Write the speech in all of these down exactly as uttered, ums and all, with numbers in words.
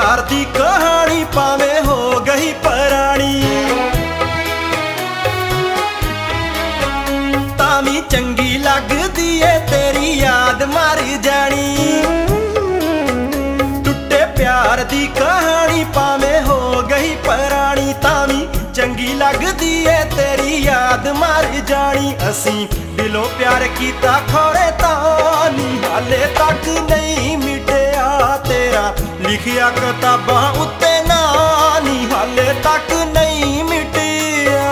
प्यार दी कहानी भावें हो गई पुरानी, तावी चंगी लगदी है तेरी याद मर जानी। टुटे प्यार दी कहानी भावें हो गई पुरानी, तावी चंगी लगदी है तेरी याद मर जानी। असी दिलों प्यार कीता खौरे तानी, हाले तक नहीं मिटिया तेरा लिखिया किताबां उत्ते नानी, हाले तक नहीं मिटिया।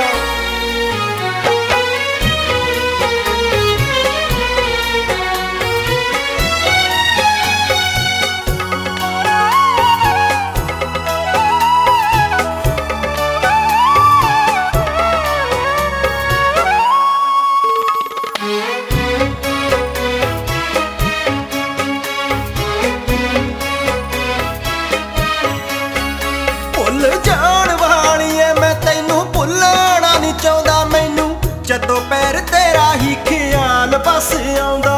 जान वालिए मैं तैनू भुलना नहीं चाहता, मैनू जदों पैर तेरा ही ख्याल बस आउंदा।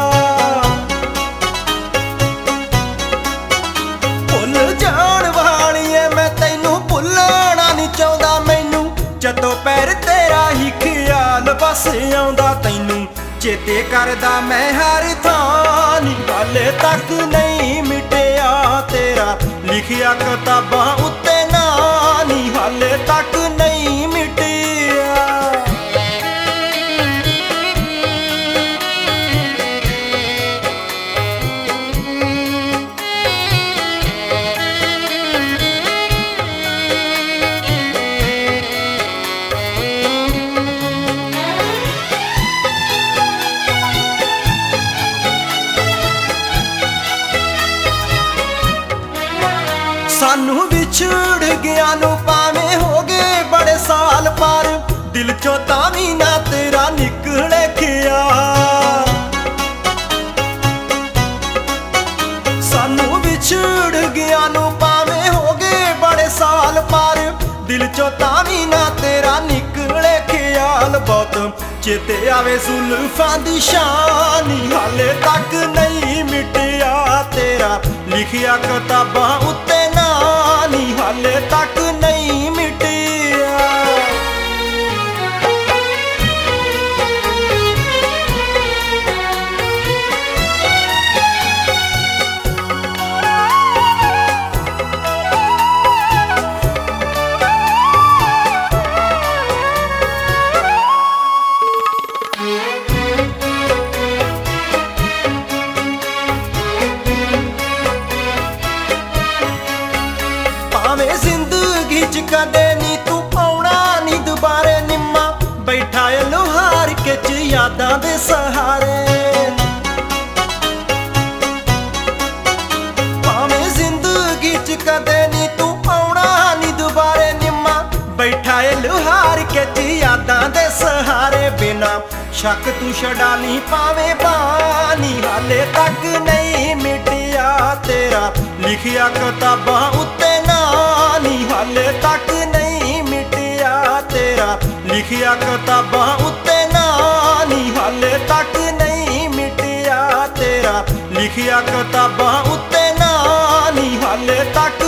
भुल जान वालिए मैं तैनू भुलना नहीं चाहता, मैनू जदों पैर तेरा ही ख्याल बस आउंदा। तैनू चेते करदा मैं हर थां, हाले तक नहीं मिटिया तेरा लिखिया किताबां उत्ते नानी, हाले तक नहीं मिटिया। सानू विछड़ गया नू भावें हो गए बड़े साल पार, दिल चो तावी ना तेरा निकले खिया। सानू विछड़ गया नू भावें हो गए बड़े साल पार, दिल चो तावी ना तेरा निकले ख्याल। बहुत चेते आवे जुल्फां दी शानी, हाले तक नहीं मिटिया तेरा लिखिया किताबां उत्ते नानी, हाले तक नहीं मिटिया। भावें जिंदगी च कदे नी तू आउणा नी दुबारे निम्मा, बैठा है लोहार के च यादां दे सहारे। भावें जिंदगी च कदे नी तू आउणा नी दुबारे निम्मा, बैठा है लोहार के च यादां दे सहारे। बिना शक तू छड़ा नी पावें बानी, हाले तक नहीं मिटिया तेरा लिखिया किताबां उत्ते नानी, हाले तक नहीं मिटिया तेरा लिखिया किताबां उत्ते नानी, हाले तक नहीं मिटिया तेरा लिखिया किताबां उत्ते नानी, हाले तक